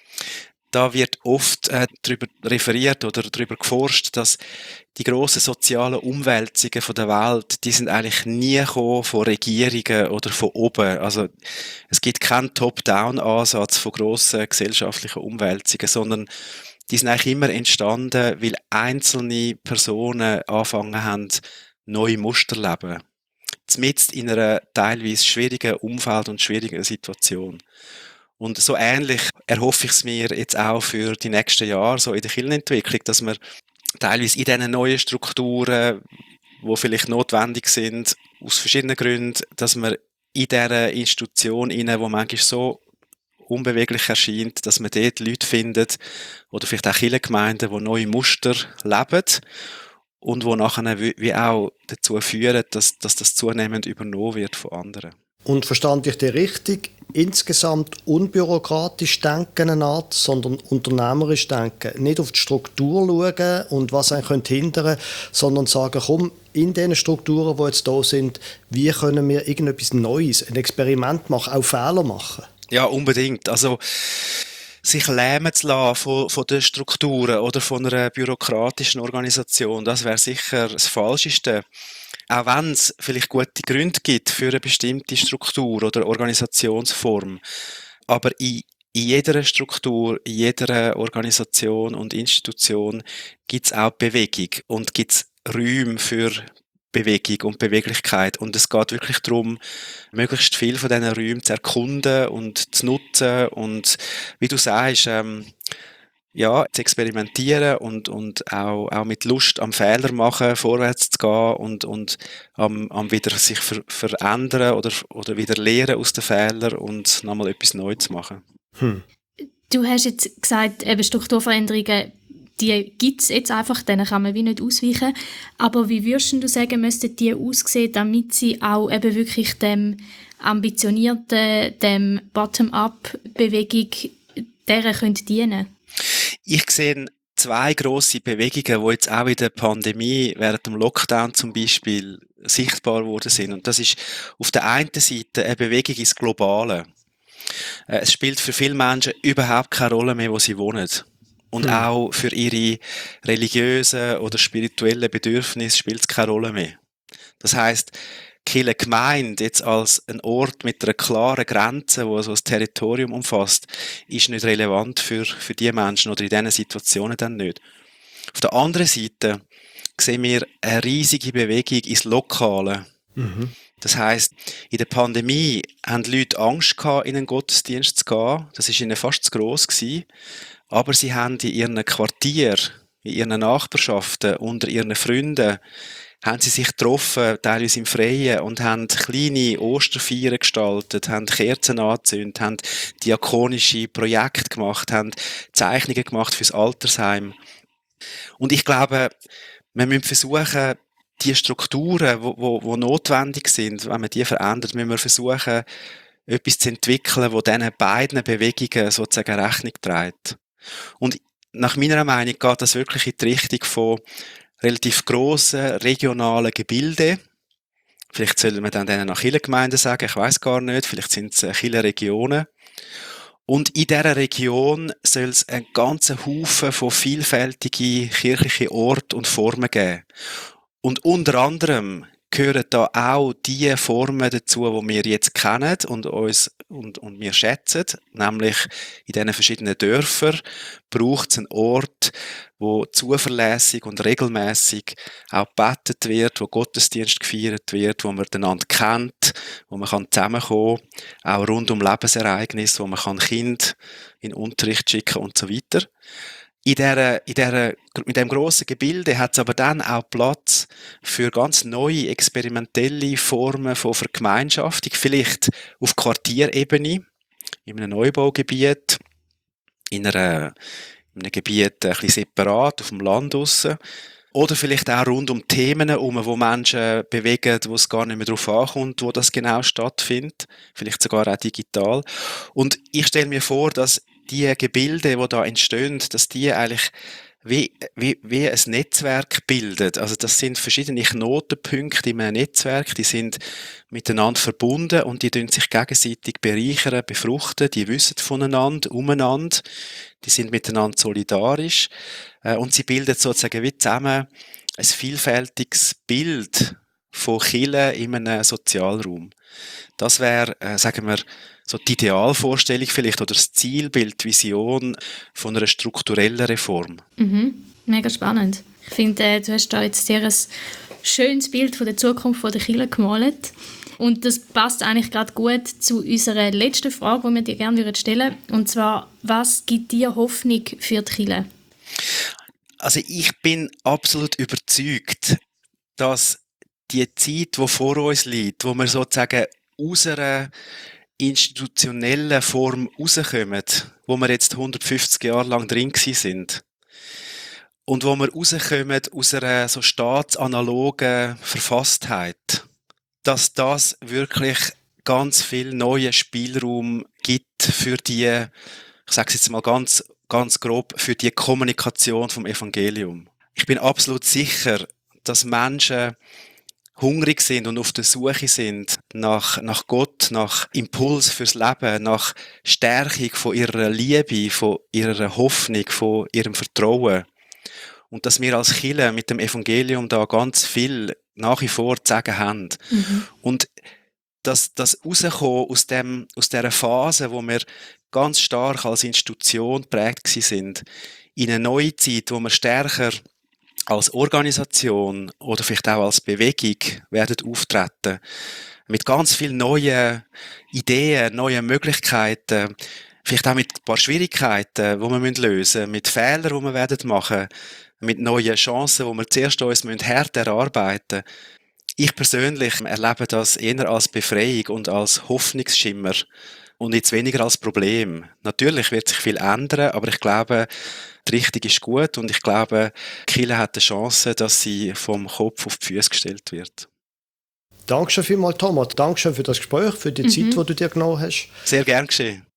Da wird oft darüber referiert oder darüber geforscht, dass die grossen sozialen Umwälzungen von der Welt, die sind eigentlich nie gekommen von Regierungen oder von oben. Also es gibt keinen Top-Down-Ansatz von grossen gesellschaftlichen Umwälzungen, sondern die sind eigentlich immer entstanden, weil einzelne Personen angefangen haben, neue Muster zu leben. Zumindest in einer teilweise schwierigen Umfeld und schwierigen Situation. Und so ähnlich erhoffe ich es mir jetzt auch für die nächsten Jahre, so in der Kirchenentwicklung, dass wir teilweise in diesen neuen Strukturen, die vielleicht notwendig sind, aus verschiedenen Gründen, dass wir in dieser Institution, die manchmal so unbeweglich erscheint, dass man dort Leute findet, oder vielleicht auch Kirchengemeinden, die neue Muster leben und die nachher wie auch dazu führen, dass das zunehmend übernommen wird von anderen. Und verstand ich dich richtig? Insgesamt unbürokratisch denken eine Art, sondern unternehmerisch denken. Nicht auf die Struktur schauen und was einen hindern könnte, sondern sagen, komm, in den Strukturen, die jetzt da sind, wie können wir irgendetwas Neues, ein Experiment machen, auch Fehler machen? Ja, unbedingt. Also, sich lähmen zu lassen von den Strukturen oder von einer bürokratischen Organisation, das wäre sicher das Falscheste. Auch wenn es vielleicht gute Gründe gibt für eine bestimmte Struktur oder Organisationsform. Aber in jeder Struktur, in jeder Organisation und Institution gibt es auch Bewegung und gibt es Räume für Bewegung und Beweglichkeit. Und es geht wirklich darum, möglichst viel von diesen Räumen zu erkunden und zu nutzen und, wie du sagst, zu experimentieren und auch mit Lust am Fehler machen, vorwärts zu gehen und am wieder sich verändern oder wieder lernen aus den Fehlern und nochmal etwas Neues zu machen. Du hast jetzt gesagt, eben Strukturveränderungen, die gibt es jetzt einfach, denen kann man wie nicht ausweichen. Aber wie würdest du sagen, müssten die aussehen, damit sie auch eben wirklich dem ambitionierten, dem Bottom-up-Bewegung, deren können dienen? Ich sehe zwei grosse Bewegungen, die jetzt auch in der Pandemie, während dem Lockdown zum Beispiel, sichtbar geworden sind. Und das ist auf der einen Seite eine Bewegung ins Globale. Es spielt für viele Menschen überhaupt keine Rolle mehr, wo sie wohnen. Und auch für ihre religiösen oder spirituellen Bedürfnisse spielt es keine Rolle mehr. Das heisst, Kirche Gemeinde jetzt als ein Ort mit einer klaren Grenze, wo so ein Territorium umfasst, ist nicht relevant für die Menschen oder in diesen Situationen dann nicht. Auf der anderen Seite sehen wir eine riesige Bewegung ins Lokale. Das heisst, in der Pandemie haben Leute Angst gehabt, in einen Gottesdienst zu gehen. Das war ihnen fast zu gross gewesen. Aber sie haben in ihren Quartieren, in ihren Nachbarschaften, unter ihren Freunden, haben sie sich getroffen, teilweise im Freien, und haben kleine Osterfeiern gestaltet, haben Kerzen angezündet, haben diakonische Projekte gemacht, haben Zeichnungen gemacht fürs Altersheim. Und ich glaube, wir müssen versuchen, die Strukturen, die notwendig sind, wenn man die verändert, müssen wir versuchen, etwas zu entwickeln, das diesen beiden Bewegungen sozusagen Rechnung trägt. Und nach meiner Meinung geht das wirklich in die Richtung von relativ grossen regionalen Gebilden. Vielleicht sollen wir dann denen nach Kirchengemeinden sagen, ich weiss gar nicht, vielleicht sind es Kirchenregionen. Und in dieser Region soll es einen ganzen Haufen von vielfältigen kirchlichen Orten und Formen geben. Und unter anderem gehören da auch die Formen dazu, die wir jetzt kennen und wir schätzen. Nämlich in diesen verschiedenen Dörfern braucht es einen Ort, wo zuverlässig und regelmäßig auch gebetet wird, wo Gottesdienst gefeiert wird, wo man einander kennt, wo man zusammenkommen kann, auch rund um Lebensereignisse, wo man Kinder in den Unterricht schicken und so weiter. Mit dem grossen Gebilde hat es aber dann auch Platz für ganz neue, experimentelle Formen von Vergemeinschaftung, vielleicht auf Quartierebene, in einem Neubaugebiet, in einem Gebiet ein bisschen separat, auf dem Land draussen. Oder vielleicht auch rund um Themen herum, wo Menschen bewegen, wo es gar nicht mehr darauf ankommt, wo das genau stattfindet. Vielleicht sogar auch digital. Und ich stelle mir vor, dass die Gebilde, die da entstehen, dass die eigentlich wie ein Netzwerk bilden. Also das sind verschiedene Knotenpunkte in einem Netzwerk, die sind miteinander verbunden und die tun sich gegenseitig bereichern, befruchten, die wissen voneinander, umeinander, die sind miteinander solidarisch und sie bilden sozusagen wie zusammen ein vielfältiges Bild von Kirche in einem Sozialraum. Das wäre, sagen wir, so die Idealvorstellung vielleicht oder das Zielbild, die Vision von einer strukturellen Reform. Mega spannend. Ich finde, du hast da jetzt sehr ein schönes Bild von der Zukunft der Kirche gemalt. Und das passt eigentlich gerade gut zu unserer letzten Frage, die wir dir gerne stellen würden. Und zwar, was gibt dir Hoffnung für die Kirche? Also ich bin absolut überzeugt, dass die Zeit, die vor uns liegt, wo wir sozusagen aus einer institutionellen Form rauskommen, wo wir jetzt 150 Jahre lang drin sind und wo wir rauskommen aus einer so staatsanalogen Verfasstheit, dass das wirklich ganz viel neuen Spielraum gibt für die, ich sage es jetzt mal ganz grob, für die Kommunikation vom Evangelium. Ich bin absolut sicher, dass Menschen hungrig sind und auf der Suche sind nach Gott, nach Impuls fürs Leben, nach Stärkung von ihrer Liebe, von ihrer Hoffnung, von ihrem Vertrauen. Und dass wir als Kirche mit dem Evangelium da ganz viel nach wie vor zu sagen haben. Und das Rauskommen aus dieser Phase, wo wir ganz stark als Institution geprägt sind, in eine neue Zeit, wo wir stärker als Organisation oder vielleicht auch als Bewegung werden auftreten. Mit ganz vielen neuen Ideen, neuen Möglichkeiten. Vielleicht auch mit ein paar Schwierigkeiten, die wir lösen müssen. Mit Fehlern, die wir werden machen. Mit neuen Chancen, die wir zuerst uns hart erarbeiten müssen. Ich persönlich erlebe das eher als Befreiung und als Hoffnungsschimmer. Und jetzt weniger als Problem. Natürlich wird sich viel ändern, aber ich glaube, die Richtung ist gut und ich glaube, die Kirche hat die Chance, dass sie vom Kopf auf die Füße gestellt wird. Dankeschön vielmals, Thomas. Dankeschön für das Gespräch, für die Zeit, die du dir genommen hast. Sehr gern geschehen.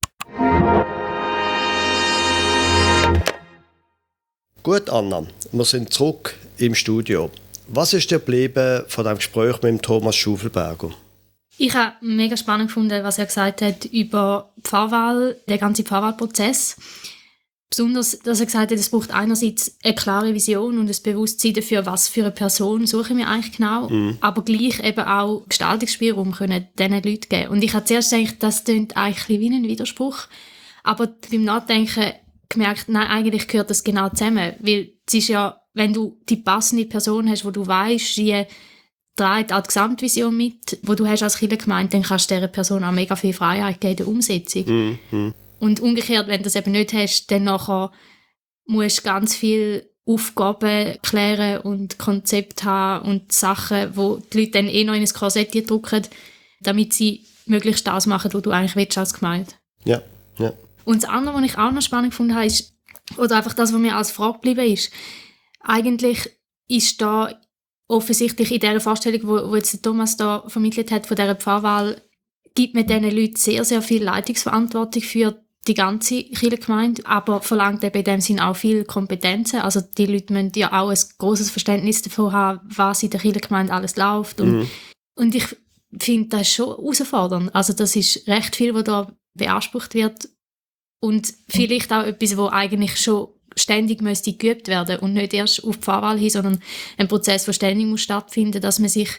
Gut, Anna, wir sind zurück im Studio. Was ist dir geblieben von dem Gespräch mit dem Thomas Schaufelberger? Ich habe mega spannend gefunden, was er gesagt hat über die Pfarrwahl, den ganzen Pfarrwahlprozess. Besonders, dass er gesagt hat, es braucht einerseits eine klare Vision und ein Bewusstsein dafür, was für eine Person suchen wir eigentlich genau, aber gleich eben auch Gestaltungsspielraum können diesen Leuten geben. Und ich habe zuerst gedacht, das klingt eigentlich wie ein Widerspruch, aber beim Nachdenken gemerkt, nein, eigentlich gehört das genau zusammen, weil es ist ja, wenn du die passende Person hast, wo du weißt, die trägt auch die Gesamtvision mit, wo du hast als Kirchengemeinde, dann kannst du dieser Person auch mega viel Freiheit geben in der Umsetzung. Und umgekehrt, wenn du das eben nicht hast, dann nachher musst du ganz viele Aufgaben klären und Konzepte haben und Sachen, wo die Leute dann noch in ein Korsett drücken, damit sie möglichst das machen, was du eigentlich willst als Gemeinde. Ja. Und das andere, was ich auch noch spannend gefunden habe, ist, oder einfach das, was mir als Frage geblieben ist, eigentlich ist da offensichtlich in dieser Vorstellung, wo jetzt der Thomas da vermittelt hat, von dieser Pfarrwahl, gibt man diesen Leuten sehr, sehr viel Leitungsverantwortung für die ganze Kirchengemeinde, aber verlangt eben in dem Sinn auch viel Kompetenzen. Also die Leute müssen ja auch ein grosses Verständnis davon haben, was in der Kirchengemeinde alles läuft. Und ich finde das schon herausfordernd. Also das ist recht viel, was da beansprucht wird und vielleicht auch etwas, wo eigentlich schon ständig müsste geübt werden und nicht erst auf die Pfarrwahl hin, sondern ein Prozess, der ständig muss stattfinden, dass man sich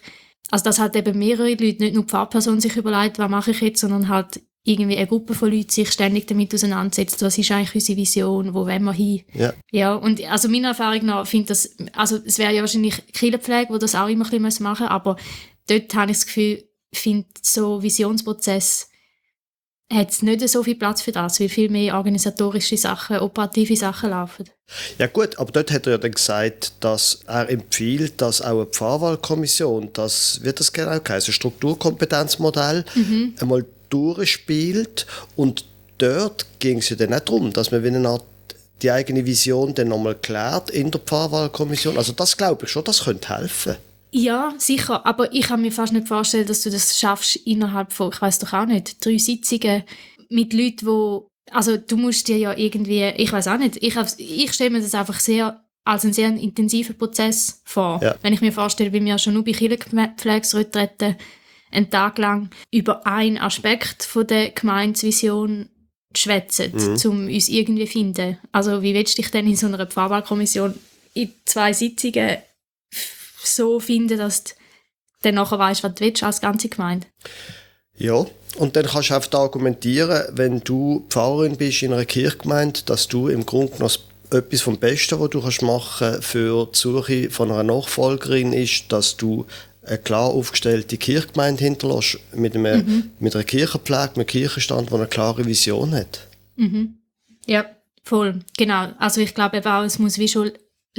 also dass halt eben mehrere Leute, nicht nur die Pfarrperson sich überlegt, was mache ich jetzt, sondern halt irgendwie eine Gruppe von Leuten sich ständig damit auseinandersetzt, was ist eigentlich unsere Vision, wo wollen wir hin. Ja, und also meiner Erfahrung nach finde das, also es wäre ja wahrscheinlich Kirchenpflege, die das auch immer ein bisschen machen müssen, aber dort habe ich das Gefühl, finde so Visionsprozess hat es nicht so viel Platz für das, weil viel mehr organisatorische Sachen, operative Sachen laufen. Ja gut, aber dort hat er ja dann gesagt, dass er empfiehlt, dass auch eine Pfarrwahlkommission, das wird das genau heißen, Strukturkompetenzmodell, einmal durchspielt. Und dort ging es ja dann nicht darum, dass man wie eine Art die eigene Vision dann nochmal klärt in der Pfarrwahlkommission. Also das glaube ich schon, das könnte helfen. Ja, sicher. Aber ich kann mir fast nicht vorstellen, dass du das schaffst innerhalb von, ich weiss doch auch nicht, 3 Sitzungen mit Leuten, die, also du musst dir ja irgendwie, ich weiss auch nicht, ich stelle mir das einfach als einen sehr intensiven Prozess vor. Ja. Wenn ich mir vorstelle, wie wir schon nur bei Kirchenpflegsretreten einen Tag lang über einen Aspekt von der Gemeindevision schwätzen, um uns irgendwie zu finden. Also wie willst du dich denn in so einer Pfarrwahlkommission in 2 Sitzungen so finden, dass du dann nachher weißt, was du willst als ganze Gemeinde? Ja, und dann kannst du einfach argumentieren, wenn du Pfarrerin bist in einer Kirchgemeinde, dass du im Grunde genommen etwas vom Besten, was du machen kannst für die Suche von einer Nachfolgerin ist, dass du eine klar aufgestellte Kirchgemeinde hinterlässt mit einer Kirchenpflege, mit einem Kirchenstand, der eine klare Vision hat. Ja, voll, genau. Also ich glaube eben auch, es muss wie schon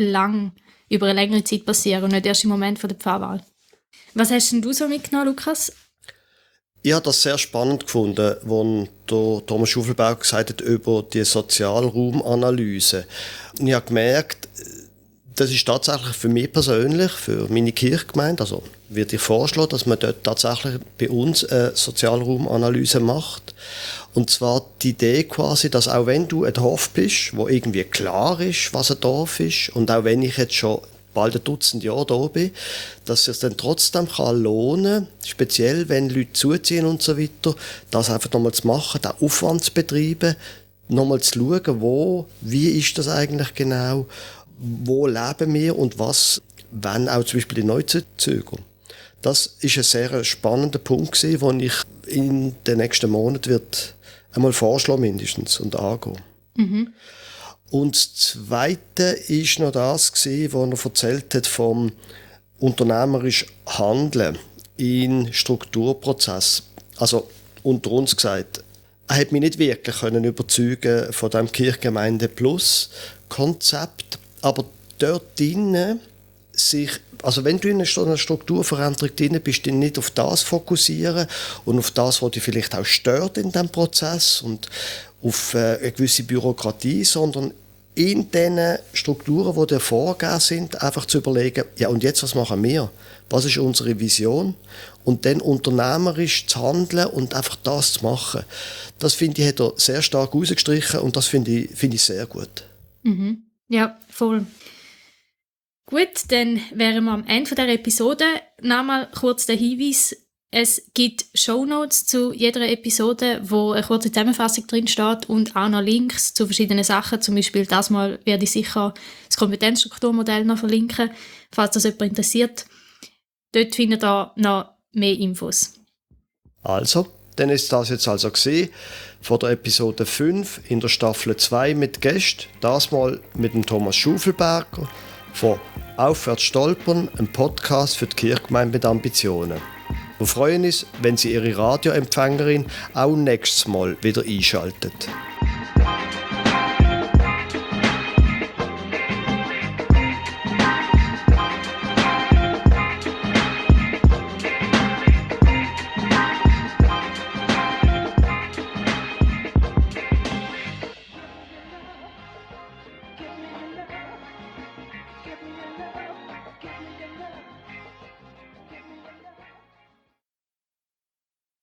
über eine längere Zeit passieren und nicht erst im Moment von der Pfarrwahl. Was hast denn du so mitgenommen, Lukas? Ich habe das sehr spannend gefunden, als der Thomas Schuffelberg gesagt hat über die Sozialraumanalyse. Und ich habe gemerkt, das ist tatsächlich für mich persönlich, für meine Kirchgemeinde, also würde ich vorschlagen, dass man dort tatsächlich bei uns eine Sozialraumanalyse macht. Und zwar die Idee quasi, dass auch wenn du ein Dorf bist, wo irgendwie klar ist, was ein Dorf ist, und auch wenn ich jetzt schon bald ein Dutzend Jahre da bin, dass es dann trotzdem kann lohnen, speziell wenn Leute zuziehen und so weiter, das einfach nochmal zu machen, den Aufwand zu betreiben, nochmal zu schauen, wie ist das eigentlich genau, wo leben wir und was, wenn auch zum Beispiel die Neuzüger. Das ist ein sehr spannender Punkt gewesen, den ich in den nächsten Monaten wird einmal vorschlagen mindestens und angehen. Und das Zweite ist noch das gewesen, was er erzählt hat vom unternehmerischen Handeln in Strukturprozess. Also unter uns gesagt, er hat mich nicht wirklich können überzeugen von dem Kirchgemeinde Plus Konzept, aber dort drinnen also wenn du in einer Strukturveränderung drin bist, dann nicht auf das fokussieren und auf das, was dich vielleicht auch stört in diesem Prozess und auf eine gewisse Bürokratie, sondern in diesen Strukturen, die dir vorgegeben sind, einfach zu überlegen, ja und jetzt, was machen wir? Was ist unsere Vision? Und dann unternehmerisch zu handeln und einfach das zu machen. Das, finde ich, hat er sehr stark rausgestrichen und das finde ich sehr gut. Ja, voll. Gut, dann wären wir am Ende dieser Episode. Nochmal kurz der Hinweis. Es gibt Shownotes zu jeder Episode, wo eine kurze Zusammenfassung drin steht und auch noch Links zu verschiedenen Sachen. Zum Beispiel das Mal werde ich sicher das Kompetenzstrukturmodell noch verlinken, falls das jemand interessiert. Dort findet ihr noch mehr Infos. Also, dann ist das jetzt also gesehen von der Episode 5 in der Staffel 2 mit Gästen. Das mal mit dem Thomas Schuffelberger von Aufwärts stolpern, ein Podcast für die Kirchgemeinde mit Ambitionen. Wir freuen uns, wenn Sie Ihre Radioempfängerin auch nächstes Mal wieder einschalten.